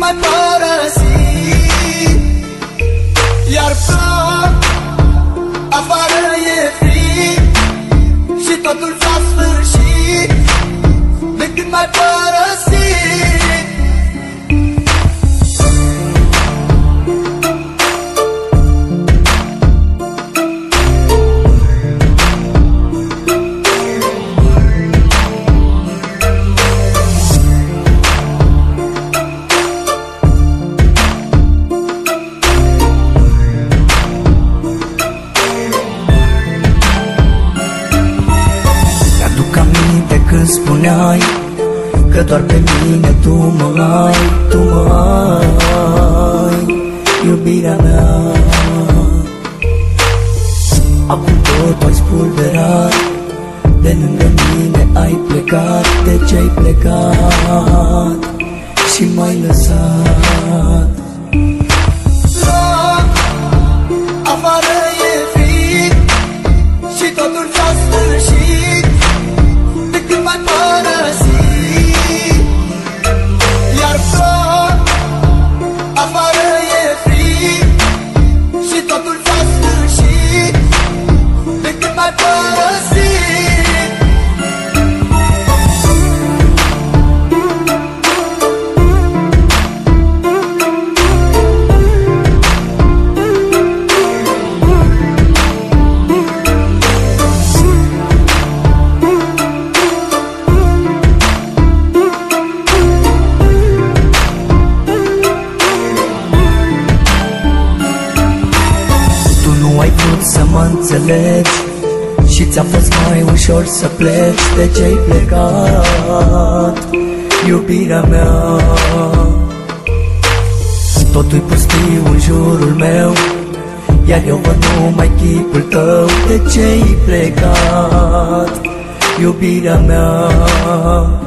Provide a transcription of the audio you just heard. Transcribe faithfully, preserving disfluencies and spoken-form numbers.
m-ai părăsit. Iar plouă, afară e frig și totul s-a sfârșit de când m-ai părăsit. Când spuneai că doar pe mine tu mă ai, tu mă ai, iubirea mea. Acum tot ai spulberat, de lângă mine ai plecat. De ce ai plecat și m-ai lăsat? Loc, afară e frig și totul s-a sfârșit de când m-ai părăsit. Iar plouă, afară e frig și totul s-a sfârșit de când m-ai părăsit. Să mă înțelegi și ți-a fost mai ușor să pleci. De ce-ai plecat, iubirea mea? Totul-i pustiu în jurul meu, iar eu văd numai chipul tău. De ce-ai plecat, iubirea mea?